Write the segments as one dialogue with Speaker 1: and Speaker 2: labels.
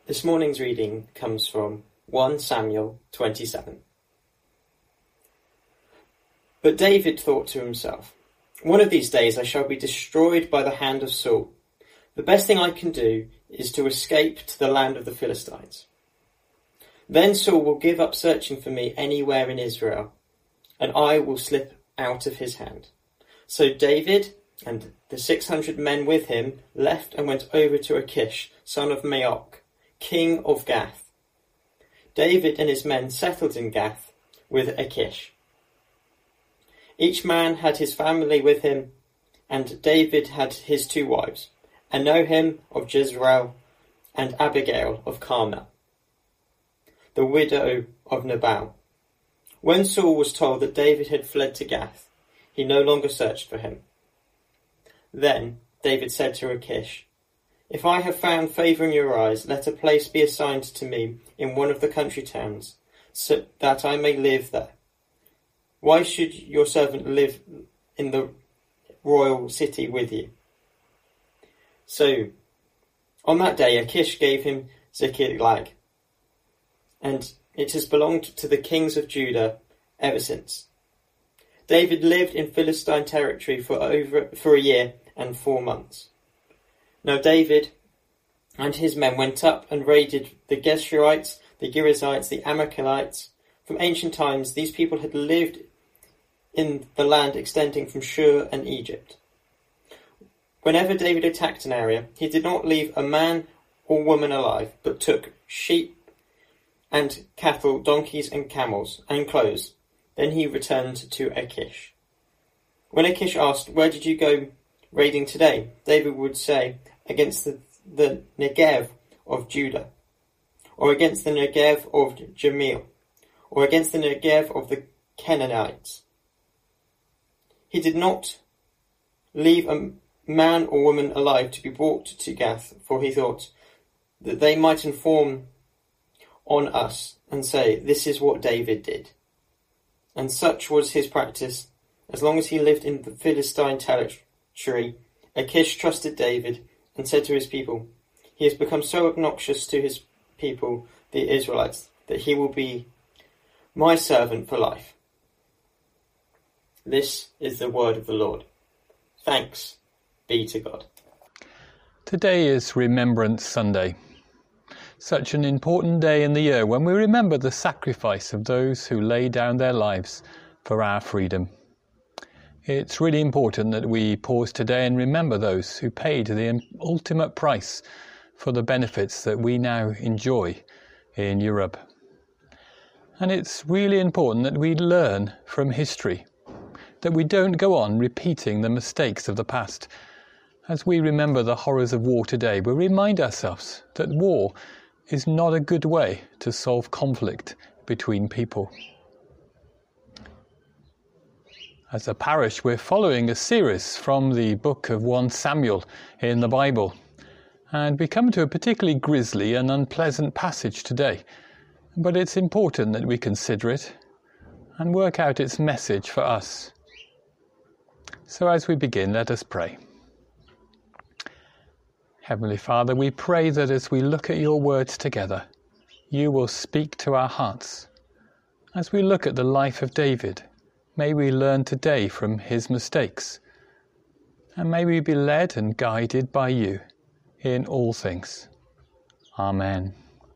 Speaker 1: This morning's reading comes from 1 Samuel 27. But David thought to himself, "One of these days I shall be destroyed by the hand of Saul. The best thing I can do is to escape to the land of the Philistines. Then Saul will give up searching for me anywhere in Israel, and I will slip out of his hand." So David and the 600 men with him left and went over to Achish, son of Maoch, king of Gath. David and his men settled in Gath with Achish. Each man had his family with him, and David had his 2 wives, Anohim of Jezreel and Abigail of Carmel, the widow of Nabal. When Saul was told that David had fled to Gath, he no longer searched for him. Then David said to Achish, "If I have found favour in your eyes, let a place be assigned to me in one of the country towns, so that I may live there. Why should your servant live in the royal city with you?" So on that day Achish gave him Ziklag, and it has belonged to the kings of Judah ever since. David lived in Philistine territory for a year and 4 months. Now David and his men went up and raided the Geshurites, the Girzites, the Amalekites. From ancient times, these people had lived in the land extending from Shur and Egypt. Whenever David attacked an area, he did not leave a man or woman alive, but took sheep and cattle, donkeys and camels, and clothes. Then he returned to Achish. When Achish asked, "Where did you go raiding today?" David would say, "Against the Negev of Judah, or against the Negev of Jamil, or against the Negev of the Canaanites." He did not leave a man or woman alive to be brought to Gath, for he thought that they might inform on us and say, "This is what David did." And such was his practice as long as he lived in the Philistine territory. Achish trusted David and said to his people, "He has become so obnoxious to his people, the Israelites, that he will be my servant for life." This is the word of the Lord. Thanks be to God.
Speaker 2: Today is Remembrance Sunday. Such an important day in the year when we remember the sacrifice of those who lay down their lives for our freedom. It's really important that we pause today and remember those who paid the ultimate price for the benefits that we now enjoy in Europe. And it's really important that we learn from history, that we don't go on repeating the mistakes of the past. As we remember the horrors of war today, we remind ourselves that war is not a good way to solve conflict between people. As a parish, we're following a series from the book of 1 Samuel in the Bible, and we come to a particularly grisly and unpleasant passage today. But it's important that we consider it and work out its message for us. So as we begin, let us pray. Heavenly Father, we pray that as we look at your words together, you will speak to our hearts. As we look at the life of David, may we learn today from his mistakes, and may we be led and guided by you in all things. Amen.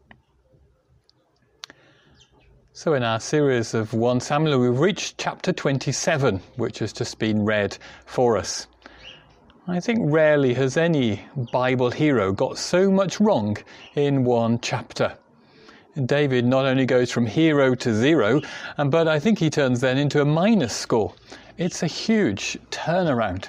Speaker 2: So in our series of 1 Samuel, we've reached chapter 27, which has just been read for us. I think rarely has any Bible hero got so much wrong in one chapter. David not only goes from hero to zero, but I think he turns then into a minus score. It's a huge turnaround.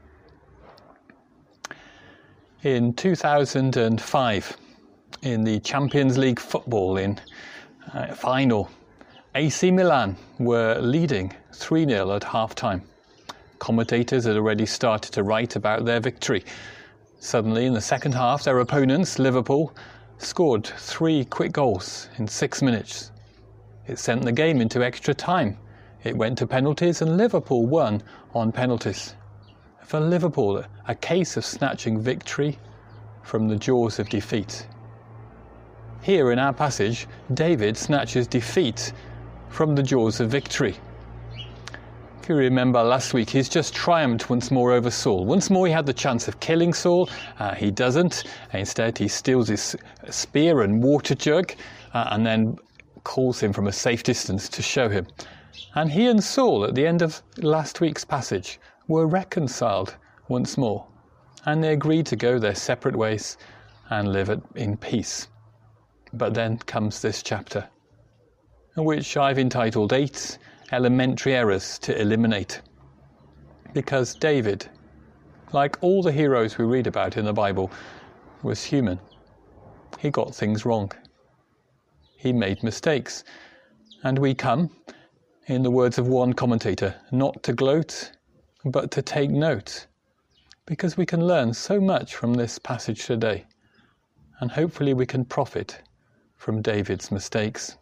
Speaker 2: In 2005, in the Champions League football final, AC Milan were leading 3-0 at half-time. Commentators had already started to write about their victory. Suddenly, in the second half, their opponents, Liverpool, scored 3 quick goals in 6 minutes. It sent the game into extra time. It went to penalties and Liverpool won on penalties. For Liverpool, a case of snatching victory from the jaws of defeat. Here in our passage, David snatches defeat from the jaws of victory. If you remember last week, he's just triumphed once more over Saul. Once more he had the chance of killing Saul. He doesn't. Instead, he steals his spear and water jug and then calls him from a safe distance to show him. And he and Saul, at the end of last week's passage, were reconciled once more. And they agreed to go their separate ways and live in peace. But then comes this chapter, which I've entitled 8 Elementary Errors to Eliminate. Because David, like all the heroes we read about in the Bible, was human. He got things wrong. He made mistakes. And we come, in the words of one commentator, not to gloat, but to take note. Because we can learn so much from this passage today. And hopefully we can profit from David's mistakes.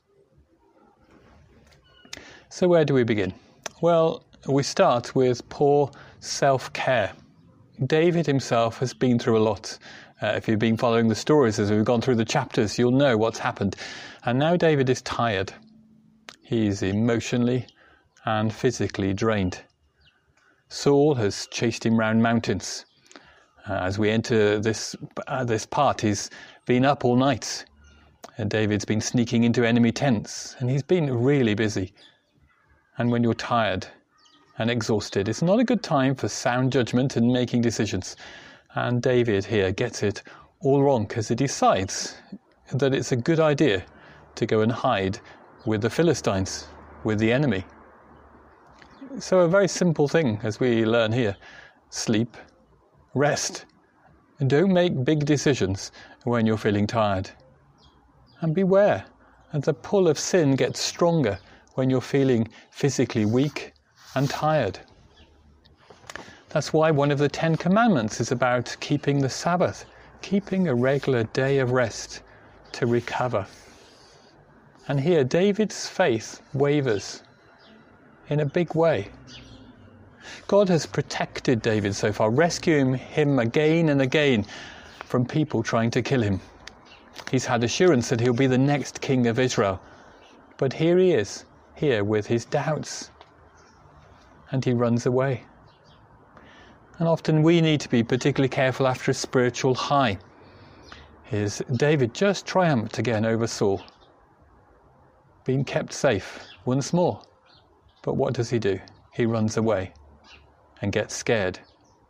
Speaker 2: So where do we begin? Well, we start with poor self-care. David himself has been through a lot. If you've been following the stories as we've gone through the chapters, you'll know what's happened. And now David is tired. He's emotionally and physically drained. Saul has chased him round mountains. As we enter this part, he's been up all night. And David's been sneaking into enemy tents, and he's been really busy. And when you're tired and exhausted, it's not a good time for sound judgment and making decisions. And David here gets it all wrong because he decides that it's a good idea to go and hide with the Philistines, with the enemy. So a very simple thing, as we learn here: sleep, rest, and don't make big decisions when you're feeling tired. And beware, as the pull of sin gets stronger when you're feeling physically weak and tired. That's why one of the 10 Commandments is about keeping the Sabbath, keeping a regular day of rest to recover. And here David's faith wavers in a big way. God has protected David so far, rescuing him again and again from people trying to kill him. He's had assurance that he'll be the next king of Israel. But here he is, here with his doubts. And he runs away. And often we need to be particularly careful after a spiritual high. Here's David just triumphed again over Saul, being kept safe once more. But what does he do? He runs away and gets scared.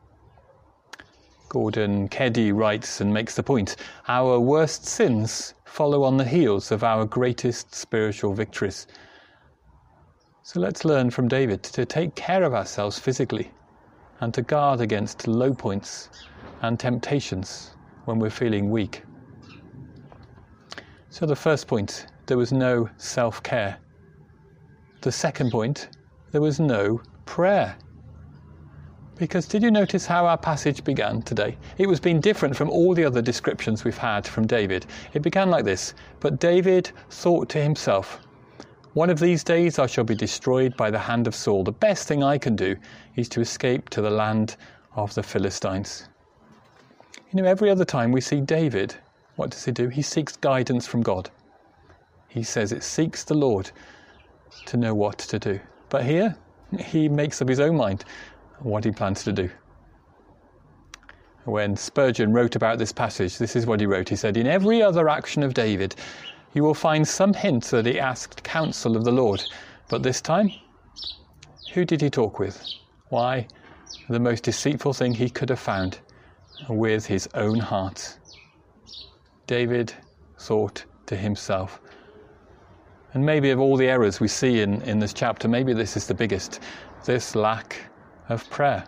Speaker 2: Gordon Keddy writes and makes the point: our worst sins follow on the heels of our greatest spiritual victories. So let's learn from David to take care of ourselves physically and to guard against low points and temptations when we're feeling weak. So the first point, there was no self-care. The second point, there was no prayer. Because did you notice how our passage began today? It was being different from all the other descriptions we've had from David. It began like this: but David thought to himself, one of these days I shall be destroyed by the hand of Saul. The best thing I can do is to escape to the land of the Philistines. You know, every other time we see David, what does he do? He seeks guidance from God. He says it seeks the Lord to know what to do. But here, he makes up his own mind what he plans to do. When Spurgeon wrote about this passage, this is what he wrote. He said, in every other action of David, you will find some hint that he asked counsel of the Lord. But this time, who did he talk with? Why, the most deceitful thing he could have found, with his own heart. David thought to himself. And maybe of all the errors we see in this chapter, maybe this is the biggest, this lack of prayer.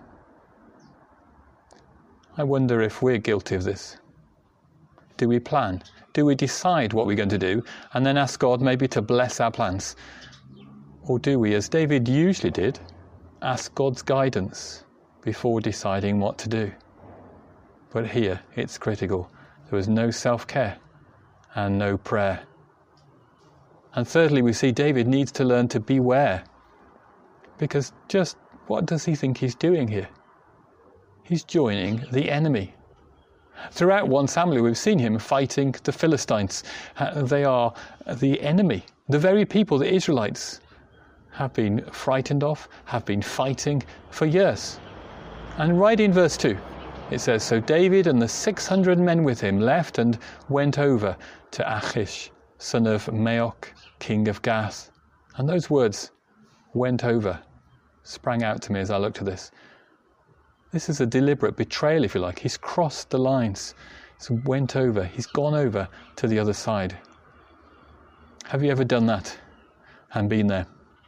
Speaker 2: I wonder if we're guilty of this. Do we plan? Do we decide what we're going to do and then ask God maybe to bless our plans? Or do we, as David usually did, ask God's guidance before deciding what to do? But here it's critical. There was no self-care and no prayer. And thirdly, we see David needs to learn to beware. Because just what does he think he's doing here? He's joining the enemy. Throughout 1 Samuel, we've seen him fighting the Philistines. They are the enemy, the very people the Israelites have been frightened of, have been fighting for years. And right in verse 2, it says, "So David and the 600 men with him left and went over to Achish, son of Maok, king of Gath." And those words, "went over," sprang out to me as I looked at this. This is a deliberate betrayal, if you like. He's crossed the lines. He's went over. He's gone over to the other side. Have you ever done that and been there?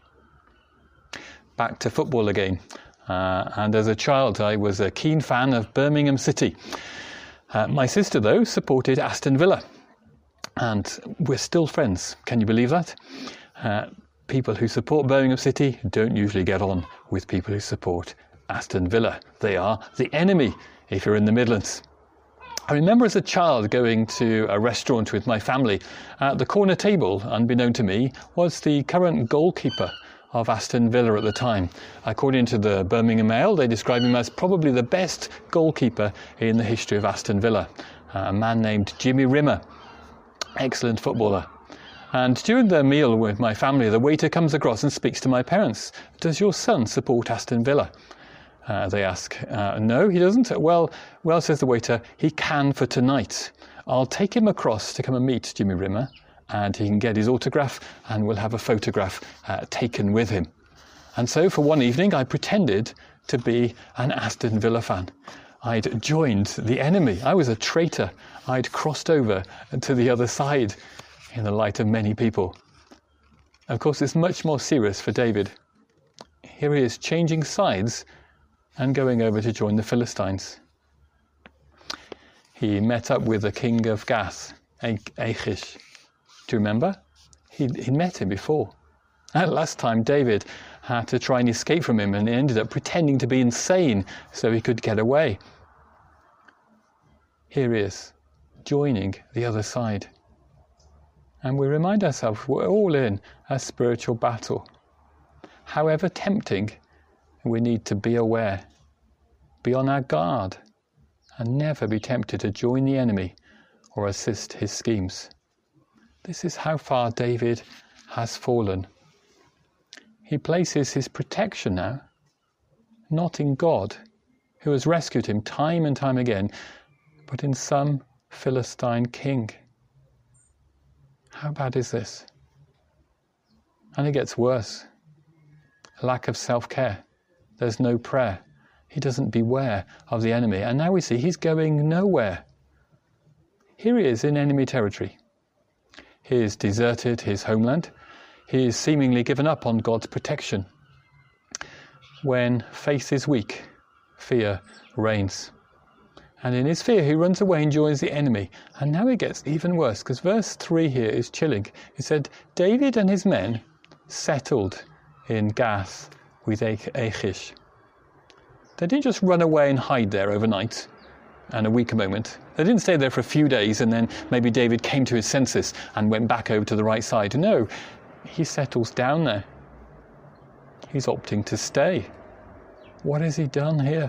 Speaker 2: Back to football again. And as a child, I was a keen fan of Birmingham City. My sister, though, supported Aston Villa. And we're still friends. Can you believe that? People who support Birmingham City don't usually get on with people who support Aston Villa. They are the enemy if you're in the Midlands. I remember as a child going to a restaurant with my family. At the corner table, unbeknown to me, was the current goalkeeper of Aston Villa at the time. According to the Birmingham Mail, they describe him as probably the best goalkeeper in the history of Aston Villa. A man named Jimmy Rimmer. Excellent footballer. And during the meal with my family, the waiter comes across and speaks to my parents. "Does your son support Aston Villa?" They ask. "No, he doesn't." Well, says the waiter, "he can for tonight. I'll take him across to come and meet Jimmy Rimmer, and he can get his autograph, and we'll have a photograph taken with him." And so for one evening, I pretended to be an Aston Villa fan. I'd joined the enemy. I was a traitor. I'd crossed over to the other side in the light of many people. Of course, it's much more serious for David. Here he is changing sides and going over to join the Philistines. He met up with the king of Gath, Achish. Do you remember? He'd met him before. And last time, David had to try and escape from him, and he ended up pretending to be insane so he could get away. Here he is, joining the other side. And we remind ourselves we're all in a spiritual battle. However tempting, we need to be aware, be on our guard, and never be tempted to join the enemy or assist his schemes. This is how far David has fallen. He places his protection now, not in God, who has rescued him time and time again, but in some Philistine king. How bad is this? And it gets worse. A lack of self-care. There's no prayer. He doesn't beware of the enemy. And now we see he's going nowhere. Here he is in enemy territory. He has deserted his homeland. He is seemingly given up on God's protection. When faith is weak, fear reigns. And in his fear, he runs away and joins the enemy. And now it gets even worse, because verse 3 here is chilling. It said, David and his men settled in Gath with Achish. They didn't just run away and hide there overnight and a weaker moment. They didn't stay there for a few days and then maybe David came to his senses and went back over to the right side. No, he settles down there. He's opting to stay. What has he done here?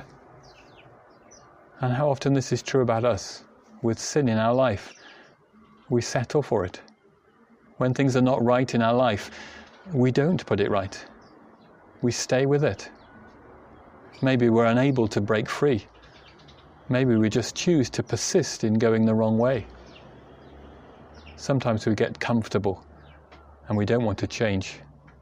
Speaker 2: And how often this is true about us with sin in our life. We settle for it. When things are not right in our life, we don't put it right. We stay with it. Maybe we're unable to break free. Maybe we just choose to persist in going the wrong way. Sometimes we get comfortable and we don't want to change.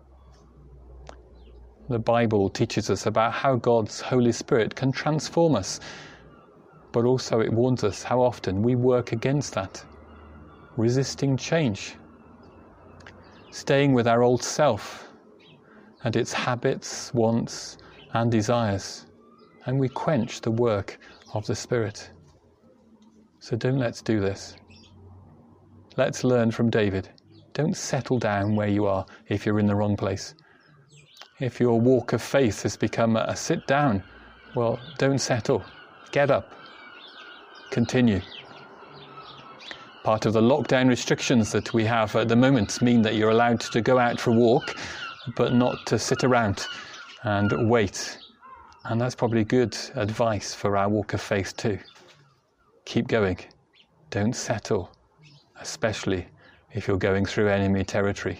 Speaker 2: The Bible teaches us about how God's Holy Spirit can transform us, but also it warns us how often we work against that, resisting change, staying with our old self and its habits, wants and desires, and we quench the work of the Spirit. So let's do this. Let's learn from David. Don't settle down where you are if you're in the wrong place. If your walk of faith has become a sit down, well, don't settle. Get up. Continue. Part of the lockdown restrictions that we have at the moment mean that you're allowed to go out for a walk, but not to sit around and wait. And that's probably good advice for our walk of faith too. keep going. Don't settle, especially if you're going through enemy territory.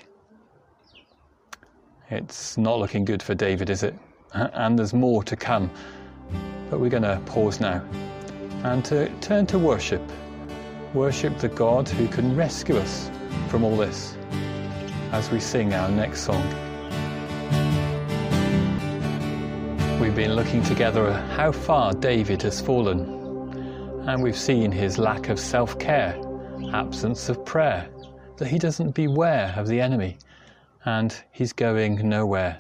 Speaker 2: It's not looking good for David, is it? And there's more to come. But we're going to pause now and to turn to worship. Worship the God who can rescue us from all this as we sing our next song. We've been looking together at how far David has fallen, and we've seen his lack of self-care, absence of prayer, that he doesn't beware of the enemy, and he's going nowhere.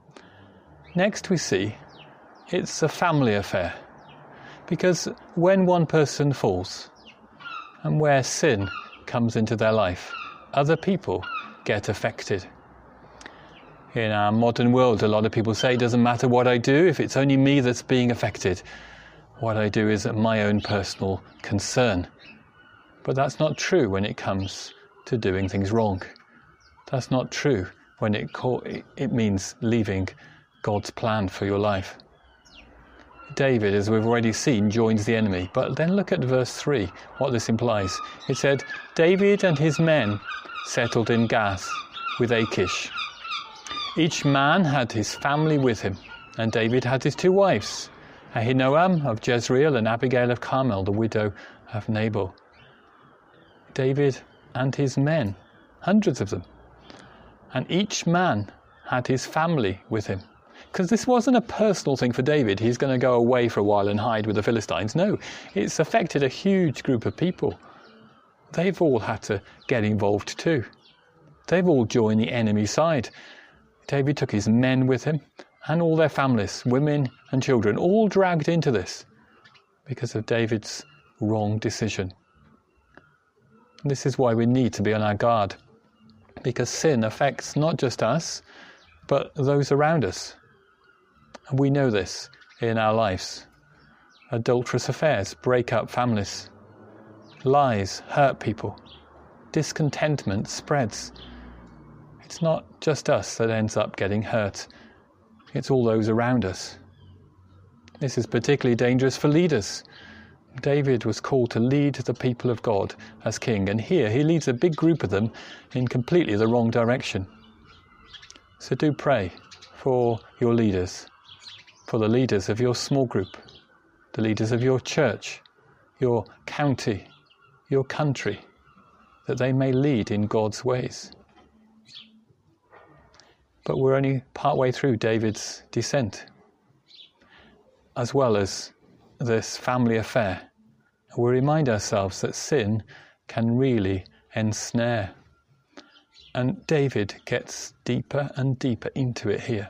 Speaker 2: Next we see it's a family affair, because when one person falls and where sin comes into their life, other people get affected. In our modern world, a lot of people say it doesn't matter what I do if it's only me that's being affected. What I do is my own personal concern. But that's not true when it comes to doing things wrong. That's not true when it means leaving God's plan for your life. David, as we've already seen, joins the enemy. But then look at verse 3, what this implies. It said, David and his men settled in Gath with Achish. Each man had his family with him, and David had his 2 wives, Ahinoam of Jezreel and Abigail of Carmel, the widow of Nabal. David and his men, hundreds of them, and each man had his family with him. Because this wasn't a personal thing for David. He's going to go away for a while and hide with the Philistines. No, it's affected a huge group of people. They've all had to get involved too. They've all joined the enemy side. David took his men with him and all their families, women and children, all dragged into this because of David's wrong decision. This is why we need to be on our guard, because sin affects not just us, but those around us. And we know this in our lives. Adulterous affairs break up families. Lies hurt people. Discontentment spreads. It's not just us that ends up getting hurt. It's all those around us. This is particularly dangerous for leaders. David was called to lead the people of God as king, and here he leads a big group of them in completely the wrong direction. So do pray for your leaders, for the leaders of your small group, the leaders of your church, your county, your country, that they may lead in God's ways. But we're only partway through David's descent, as well as this family affair. We remind ourselves that sin can really ensnare. And David gets deeper and deeper into it here.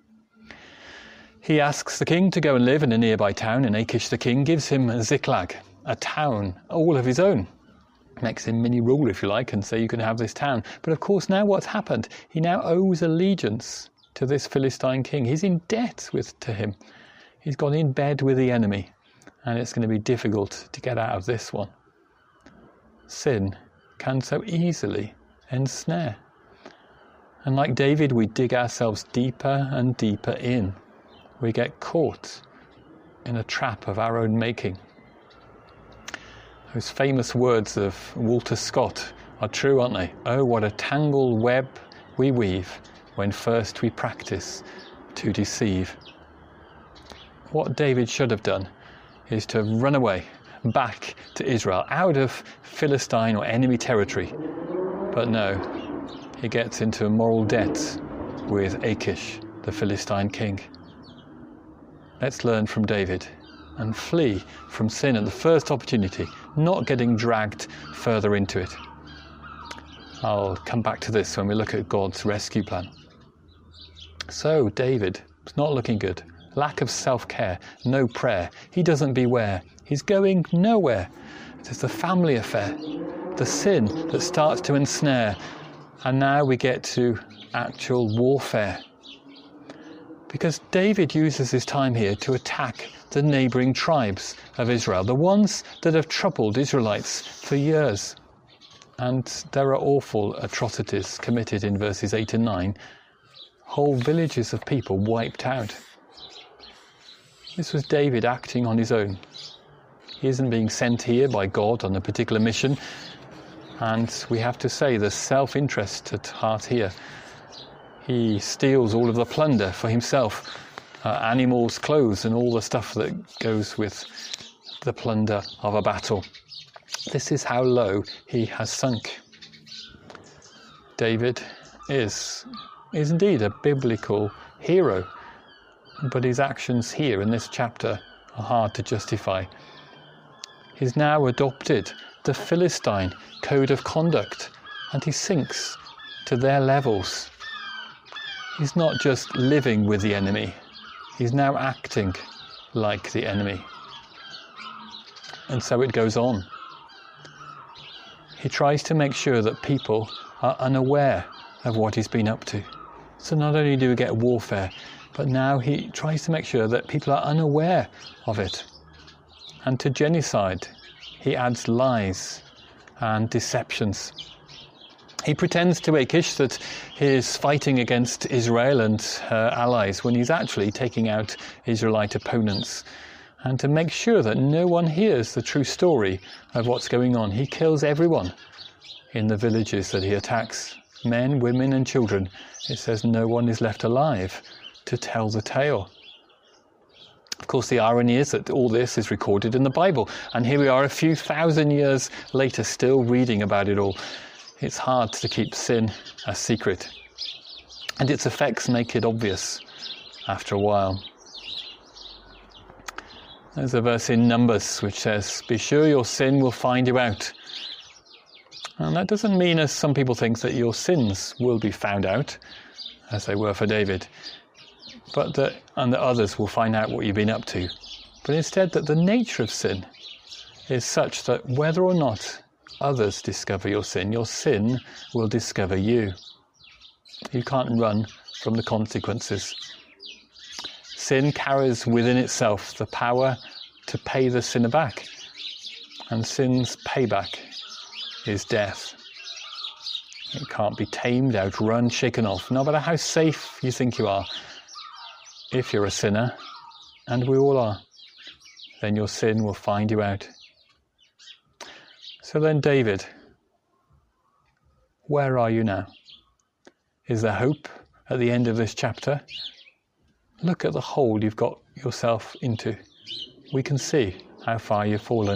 Speaker 2: He asks the king to go and live in a nearby town, and Achish the king gives him Ziklag, a town all of his own. Makes him mini ruler, if you like, and say you can have this town. But of course, now what's happened? He now owes allegiance to this Philistine king. He's in debt to him. He's gone in bed with the enemy, and it's going to be difficult to get out of this one. Sin can so easily ensnare. And like David, we dig ourselves deeper and deeper in. We get caught in a trap of our own making. Those famous words of Walter Scott are true, aren't they? Oh, what a tangled web we weave when first we practice to deceive. What David should have done is to have run away back to Israel, out of Philistine or enemy territory. But no, he gets into a moral debt with Achish, the Philistine king. Let's learn from David and flee from sin at the first opportunity, not getting dragged further into it. I'll come back to this when we look at God's rescue plan. So David, it's not looking good. Lack of self-care, no prayer. He doesn't beware. He's going nowhere. It's the family affair, the sin that starts to ensnare. And now we get to actual warfare. Because David uses his time here to attack the neighbouring tribes of Israel, the ones that have troubled Israelites for years. And there are awful atrocities committed in verses 8 and 9. Whole villages of people wiped out. This was David acting on his own. He isn't being sent here by God on a particular mission. And we have to say there's self-interest at heart here. He steals all of the plunder for himself, animals, clothes, and all the stuff that goes with the plunder of a battle. This is how low he has sunk. David is indeed a biblical hero, but his actions here in this chapter are hard to justify. He's now adopted the Philistine code of conduct, and he sinks to their levels. He's not just living with the enemy, he's now acting like the enemy. And so it goes on. He tries to make sure that people are unaware of what he's been up to. So not only do we get warfare, but now he tries to make sure that people are unaware of it. And to genocide, he adds lies and deceptions. He pretends to Achish that he is fighting against Israel and her allies when he's actually taking out Israelite opponents. And to make sure that no one hears the true story of what's going on, he kills everyone in the villages that he attacks. Men, women and children. It says no one is left alive to tell the tale. Of course, the irony is that all this is recorded in the Bible. And here we are a few thousand years later still reading about it all. It's hard to keep sin a secret. And its effects make it obvious after a while. There's a verse in Numbers which says, "Be sure your sin will find you out." And that doesn't mean, as some people think, that your sins will be found out, as they were for David, but that others will find out what you've been up to. But instead that the nature of sin is such that whether or not others discover your sin will discover you. You can't run from the consequences. Sin carries within itself the power to pay the sinner back, and sin's payback is death. It can't be tamed, outrun, shaken off, no matter how safe you think you are. If you're a sinner, and we all are, then your sin will find you out. So then, David, where are you now? Is there hope at the end of this chapter? Look at the hole you've got yourself into. We can see how far you've fallen.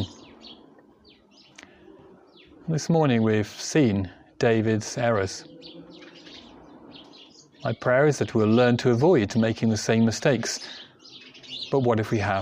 Speaker 2: This morning we've seen David's errors. My prayer is that we'll learn to avoid making the same mistakes. But what if we have?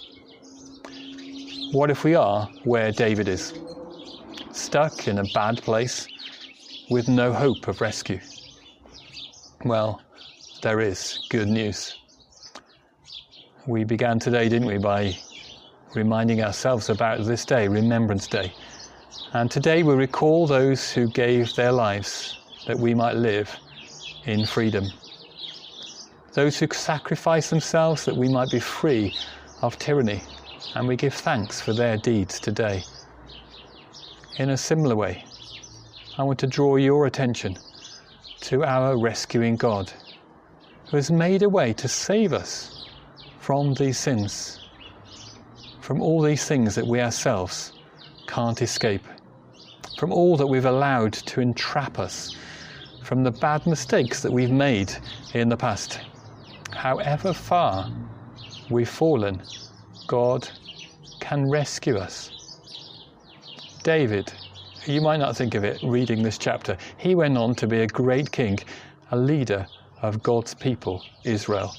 Speaker 2: What if we are where David is? Stuck in a bad place with no hope of rescue? Well, there is good news. We began today, didn't we, by reminding ourselves about this day, Remembrance Day. And today we recall those who gave their lives that we might live in freedom. Those who sacrificed themselves that we might be free of tyranny. And we give thanks for their deeds today. In a similar way, I want to draw your attention to our rescuing God, who has made a way to save us from these sins, from all these things that we ourselves can't escape, from all that we've allowed to entrap us, from the bad mistakes that we've made in the past. However far we've fallen, God can rescue us. David, you might not think of it reading this chapter, he went on to be a great king, a leader of God's people, Israel.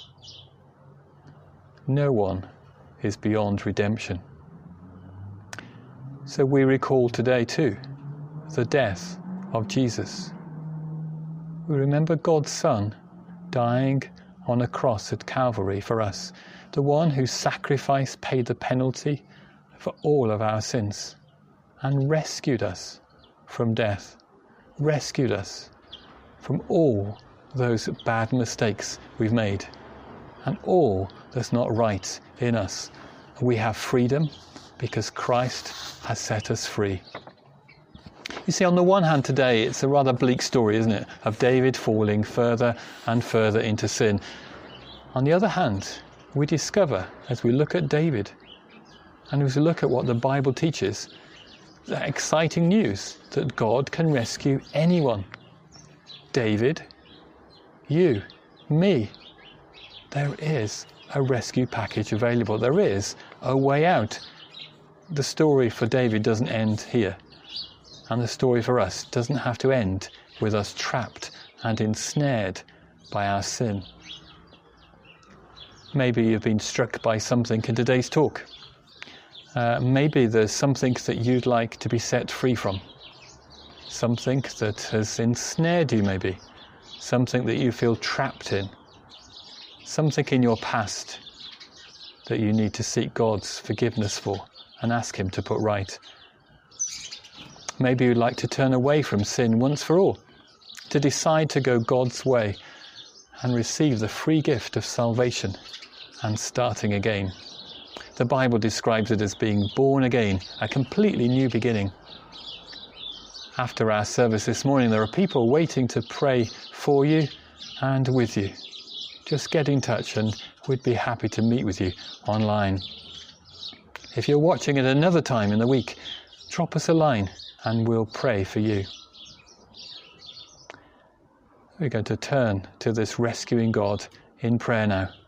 Speaker 2: No one is beyond redemption. So we recall today too the death of Jesus. We remember God's Son dying on a cross at Calvary for us, the one whose sacrifice paid the penalty for all of our sins and rescued us from death, rescued us from all those bad mistakes we've made and all that's not right in us. We have freedom because Christ has set us free. You see, on the one hand today, it's a rather bleak story, isn't it, of David falling further and further into sin. On the other hand, we discover, as we look at David And as we look at what the Bible teaches, the exciting news that God can rescue anyone. David, you, me. There is a rescue package available. There is a way out. The story for David doesn't end here. And the story for us doesn't have to end with us trapped and ensnared by our sin. Maybe you've been struck by something in today's talk. Maybe there's something that you'd like to be set free from. Something that has ensnared you maybe. Something that you feel trapped in. Something in your past that you need to seek God's forgiveness for and ask Him to put right. Maybe you'd like to turn away from sin once for all, to decide to go God's way and receive the free gift of salvation and starting again. The Bible describes it as being born again, a completely new beginning. After our service this morning, there are people waiting to pray for you and with you. Just get in touch and we'd be happy to meet with you online. If you're watching at another time in the week, drop us a line and we'll pray for you. We're going to turn to this rescuing God in prayer now.